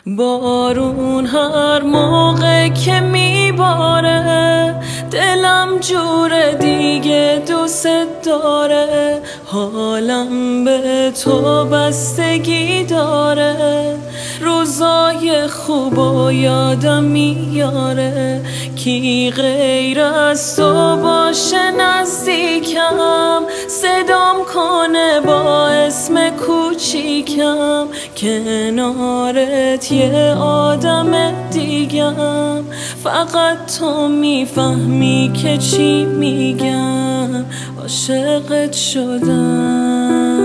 بارون هر موقع که میباره دلم جور دیگه دوست داره، حالم به تو بستگی داره، روزای خوب و یادم میاره. کی غیر از تو باشه نزدیکم، صدام کنه با اسم کوچیکم، کنارت یه آدم دیگم، فقط تو میفهمی که چی میگم، عاشقت شدم.